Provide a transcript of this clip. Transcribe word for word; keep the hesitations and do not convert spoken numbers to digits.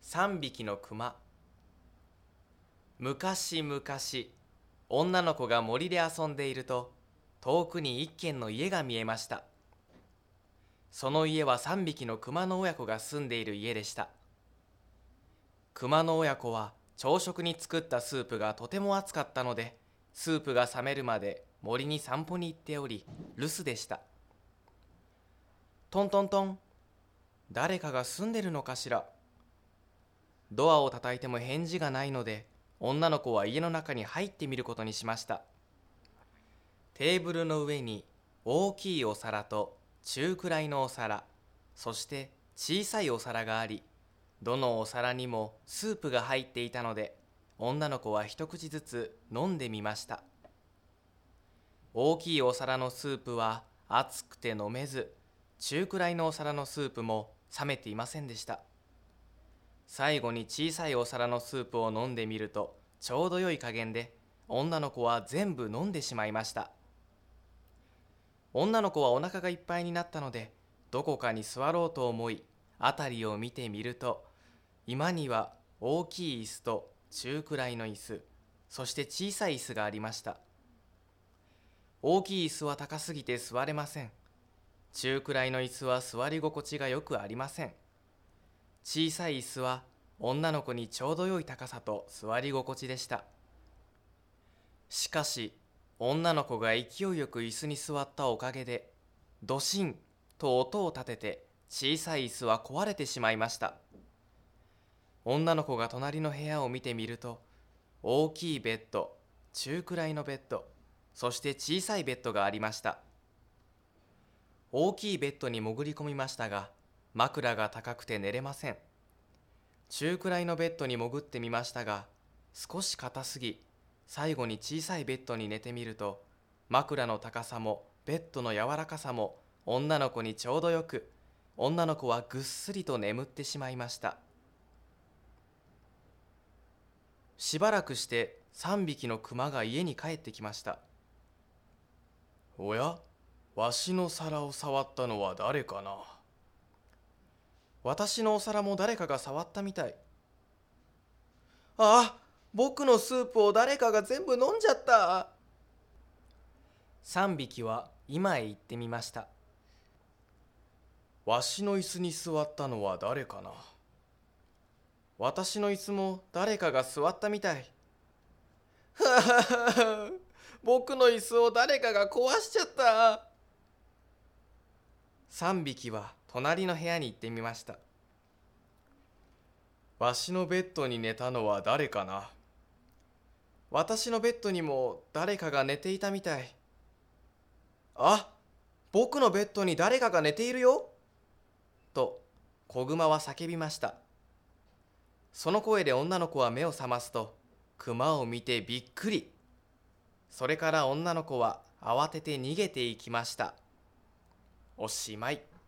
三匹の熊。むかしむかし、女の子が森で遊んでいると、遠くに一軒の家が見えました。その家は三匹の熊の親子が住んでいる家でした。熊の親子は朝食に作ったスープがとても熱かったので、スープが冷めるまで森に散歩に行っており、留守でした。トントントン、誰かが住んでるのかしら。ドアを叩いても返事がないので、女の子は家の中に入ってみることにしました。テーブルの上に大きいお皿と中くらいのお皿、そして小さいお皿があり、どのお皿にもスープが入っていたので、女の子は一口ずつ飲んでみました。大きいお皿のスープは熱くて飲めず、中くらいのお皿のスープも冷めていませんでした。最後に小さいお皿のスープを飲んでみると、ちょうど良い加減で、女の子は全部飲んでしまいました。女の子はお腹がいっぱいになったので、どこかに座ろうと思い、辺りを見てみると、居間には大きい椅子と中くらいの椅子、そして小さい椅子がありました。大きい椅子は高すぎて座れません。中くらいの椅子は座り心地がよくありません。小さい椅子は女の子にちょうど良い高さと座り心地でした。しかし、女の子が勢いよく椅子に座ったおかげで、ドシンと音を立てて小さい椅子は壊れてしまいました。女の子が隣の部屋を見てみると、大きいベッド、中くらいのベッド、そして小さいベッドがありました。大きいベッドに潜り込みましたが、枕が高くて寝れません。中くらいのベッドに潜ってみましたが、少し硬すぎ、最後に小さいベッドに寝てみると、枕の高さもベッドの柔らかさも女の子にちょうどよく、女の子はぐっすりと眠ってしまいました。しばらくして三匹の熊が家に帰ってきました。おや、わしの皿を触ったのは誰かな。私のお皿も誰かが触ったみたい。ああ、僕のスープを誰かが全部飲んじゃった。三匹は今へ行ってみました。わしの椅子に座ったのは誰かな。私の椅子も誰かが座ったみたい。ははは、僕の椅子を誰かが壊しちゃった。三匹は隣の部屋に行ってみました。わしのベッドに寝たのは誰かな。私のベッドにも誰かが寝ていたみたい。あ、僕のベッドに誰かが寝ているよ。と子熊は叫びました。その声で女の子は目を覚ますと、熊を見てびっくり。それから女の子は慌てて逃げていきました。おしまい。